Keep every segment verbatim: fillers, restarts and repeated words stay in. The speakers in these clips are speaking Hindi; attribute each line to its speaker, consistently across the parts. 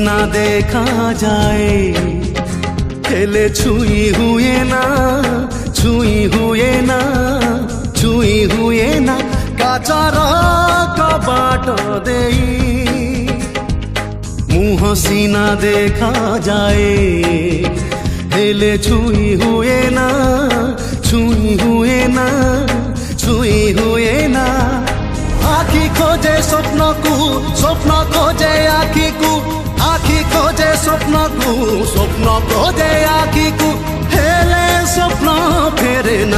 Speaker 1: सीना देखा जाए, खेले छुई हुए ना, छुई हुए ना, छुई हुए ना, काचार कबाट देई मुह सीना देखा जाए, हेले छुई हुए ना, छुई हुए ना, छुई हुए ना। आखी खोजे स्वप्न को, स्वप्न खोजे आखी को, आखी खोजे स्वप्न को, स्वप्न खोजे आखी को, हेले स्वप्न फेरे ना,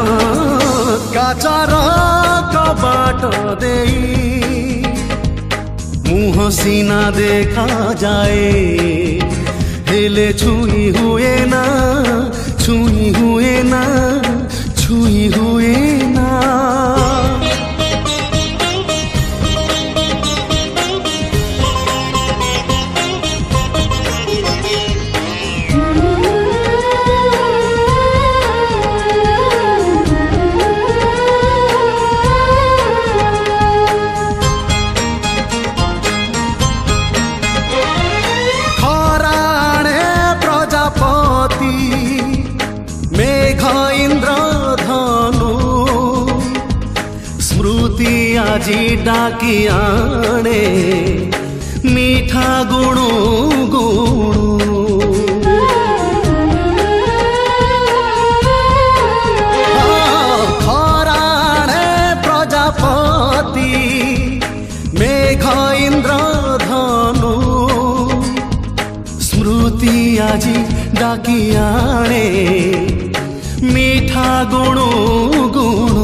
Speaker 1: काचार कबाट देई मुह सीना देखा जाए, हेले छुई हुए ना, छुई हुए ना, छुई हुए ना। আজি ডাকি আনে মিঠা গুণু গুণু, খরাণে প্রজাপতি মেঘ ইন্দ্র ধনু, স্মৃতি আজি ডাকি আনে মিঠা গুণু গুণু।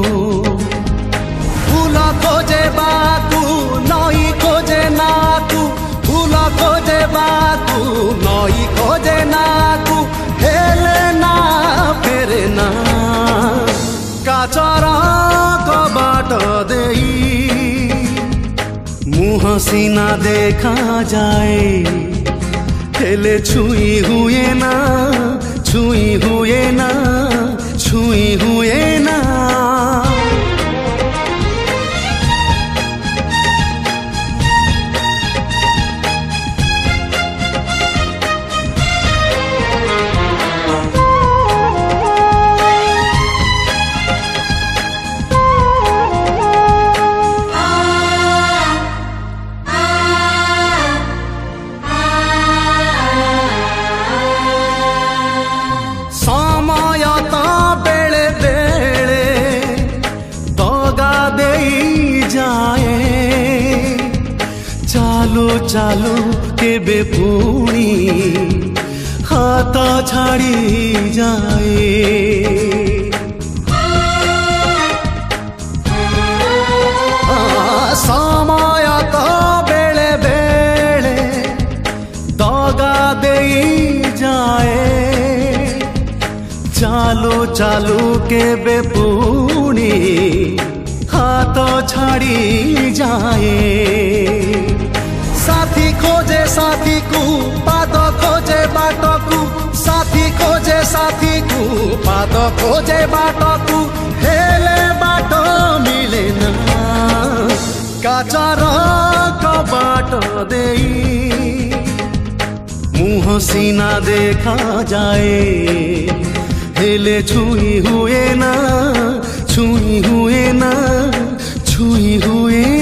Speaker 1: खोजे बाकू नई खोजे नाकू, फूल खोजे बाकू नई खोजे नाकू, हेले ना फेरे ना, काचार कबाट देई मुह सीना देखा जाए, हेले छुई हुए ना, छुई हुए ना, छुई हुए ना। चालो चालो केबे पुणी हाथ छाड़ी जाए, समय तो बेले बेले दगा देई जाए, चालो चालो केबे पुणी हाथ छाड़ी जाए। साथी खोजे साथी को, पाद खोजे बाट को, साथी खोजे साथी को, पाद खोजे बाट को, हेले बाट मिले ना, काचार कबाट देई मुह सीना देखा जाए, हेले छुई हुए ना, छुई हुए ना, छुई हुए